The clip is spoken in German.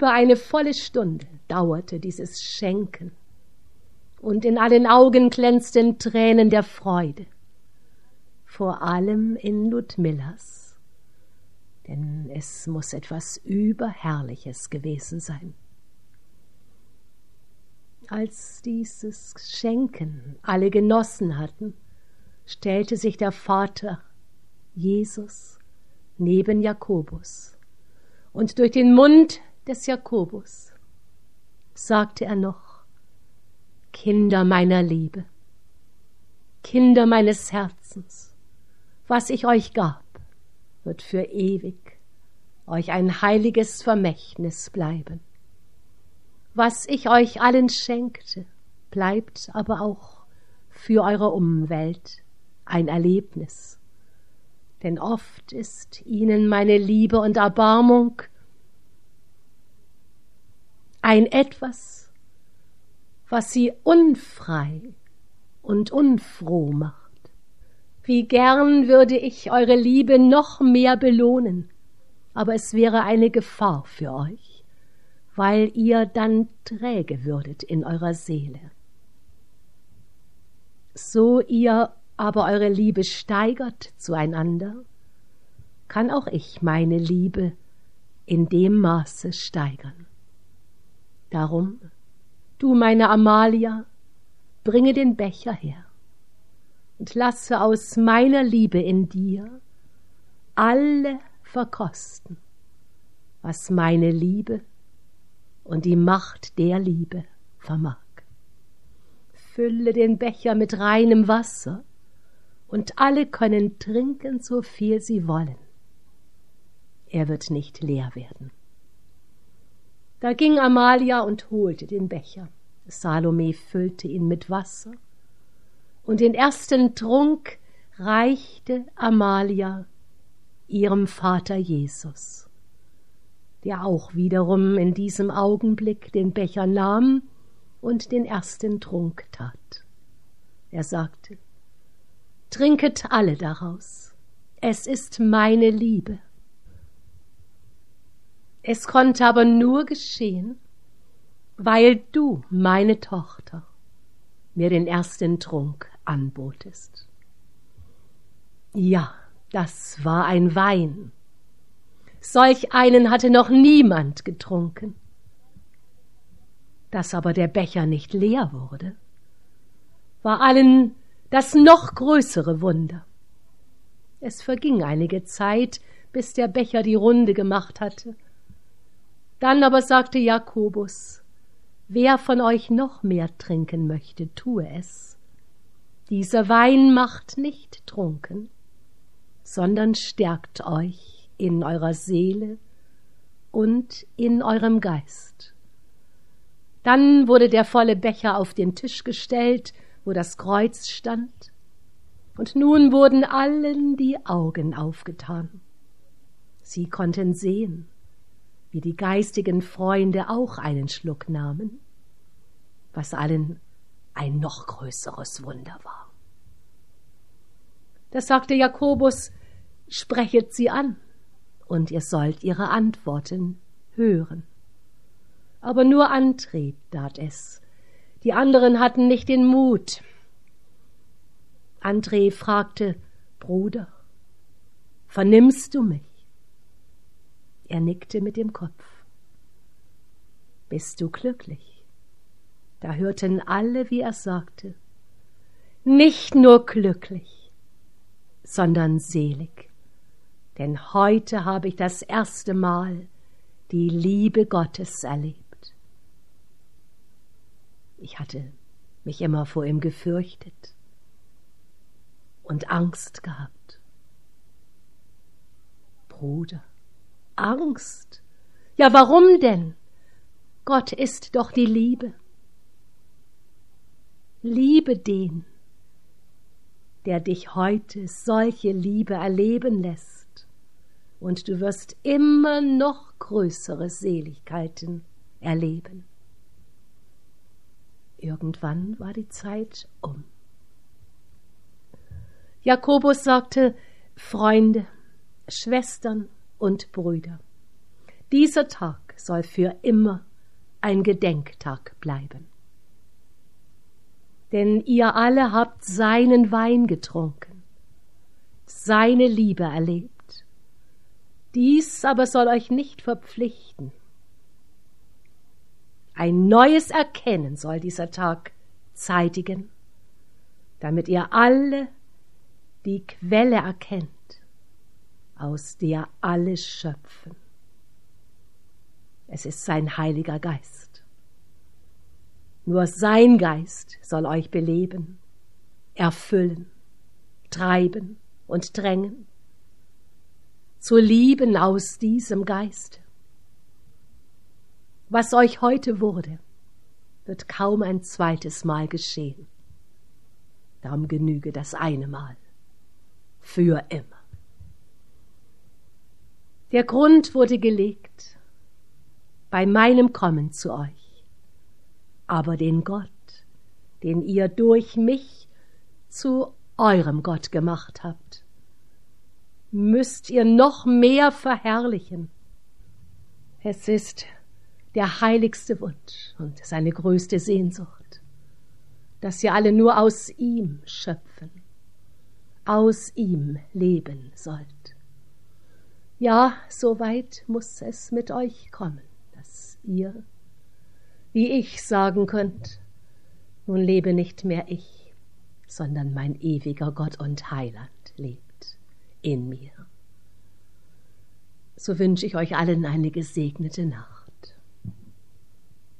Über eine volle Stunde dauerte dieses Schenken, und in allen Augen glänzten Tränen der Freude, vor allem in Ludmillas, denn es muss etwas Überherrliches gewesen sein. Als dieses Schenken alle genossen hatten, stellte sich der Vater Jesus neben Jakobus, und durch den Mund des Jakobus sagte er noch: Kinder meiner Liebe, Kinder meines Herzens, was ich euch gab, wird für ewig euch ein heiliges Vermächtnis bleiben. Was ich euch allen schenkte, bleibt aber auch für eure Umwelt ein Erlebnis. Denn oft ist ihnen meine Liebe und Erbarmung ein etwas, was sie unfrei und unfroh macht. Wie gern würde ich eure Liebe noch mehr belohnen, aber es wäre eine Gefahr für euch, weil ihr dann träge würdet in eurer Seele. So ihr aber eure Liebe steigert zueinander, kann auch ich meine Liebe in dem Maße steigern. Darum, du meine Amalia, bringe den Becher her und lasse aus meiner Liebe in dir alle verkosten, was meine Liebe und die Macht der Liebe vermag. Fülle den Becher mit reinem Wasser, und alle können trinken, so viel sie wollen. Er wird nicht leer werden. Da ging Amalia und holte den Becher. Salome füllte ihn mit Wasser, und den ersten Trunk reichte Amalia ihrem Vater Jesus, der auch wiederum in diesem Augenblick den Becher nahm und den ersten Trunk tat. Er sagte: Trinket alle daraus, es ist meine Liebe. Es konnte aber nur geschehen, weil du, meine Tochter, mir den ersten Trunk anbotest. Ja, das war ein Wein. Solch einen hatte noch niemand getrunken. Dass aber der Becher nicht leer wurde, war allen das noch größere Wunder. Es verging einige Zeit, bis der Becher die Runde gemacht hatte. Dann aber sagte Jakobus: Wer von euch noch mehr trinken möchte, tue es. Dieser Wein macht nicht trunken, sondern stärkt euch in eurer Seele und in eurem Geist. Dann wurde der volle Becher auf den Tisch gestellt, wo das Kreuz stand, und nun wurden allen die Augen aufgetan. Sie konnten sehen, wie die geistigen Freunde auch einen Schluck nahmen, was allen ein noch größeres Wunder war. Da sagte Jakobus: Sprechet sie an, und ihr sollt ihre Antworten hören. Aber nur André tat es. Die anderen hatten nicht den Mut. André fragte: Bruder, vernimmst du mich? Er nickte mit dem Kopf. Bist du glücklich? Da hörten alle, wie er sagte: Nicht nur glücklich, sondern selig. Denn heute habe ich das erste Mal die Liebe Gottes erlebt. Ich hatte mich immer vor ihm gefürchtet und Angst gehabt. Bruder, Angst? Ja, warum denn? Gott ist doch die Liebe. Liebe den, der dich heute solche Liebe erleben lässt, und du wirst immer noch größere Seligkeiten erleben. Irgendwann war die Zeit um. Jakobus sagte: Freunde, Schwestern und Brüder, dieser Tag soll für immer ein Gedenktag bleiben. Denn ihr alle habt seinen Wein getrunken, seine Liebe erlebt. Dies aber soll euch nicht verpflichten. Ein neues Erkennen soll dieser Tag zeitigen, damit ihr alle die Quelle erkennt, aus der alle schöpfen. Es ist sein Heiliger Geist. Nur sein Geist soll euch beleben, erfüllen, treiben und drängen, zu lieben aus diesem Geist. Was euch heute wurde, wird kaum ein zweites Mal geschehen. Darum genüge das eine Mal, für immer. Der Grund wurde gelegt bei meinem Kommen zu euch, aber den Gott, den ihr durch mich zu eurem Gott gemacht habt, müsst ihr noch mehr verherrlichen. Es ist der heiligste Wunsch und seine größte Sehnsucht, dass ihr alle nur aus ihm schöpfen, aus ihm leben sollt. Ja, so weit muss es mit euch kommen, dass ihr, wie ich, sagen könnt, nun lebe nicht mehr ich, sondern mein ewiger Gott und Heiland lebt in mir. So wünsche ich euch allen eine gesegnete Nacht.